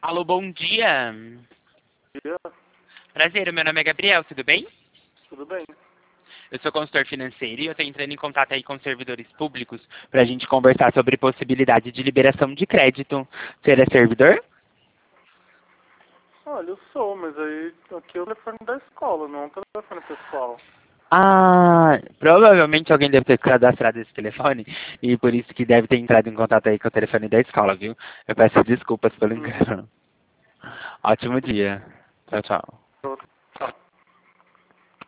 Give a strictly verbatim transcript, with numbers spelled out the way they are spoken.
Alô, bom dia. Dia, Prazer, meu nome é Gabriel, tudo bem? tudo bem? Eu sou consultor financeiro e eu estou entrando em contato aí com servidores públicos para a gente conversar sobre possibilidade de liberação de crédito. Você é servidor? Olha, eu sou, mas aí aqui é o telefone da escola, não é um telefone pessoal. Ah, provavelmente alguém deve ter cadastrado esse telefone e por isso que deve ter entrado em contato aí com o telefone da escola, viu? Eu peço desculpas pelo Uhum. engano. Ótimo dia. Tchau, tchau.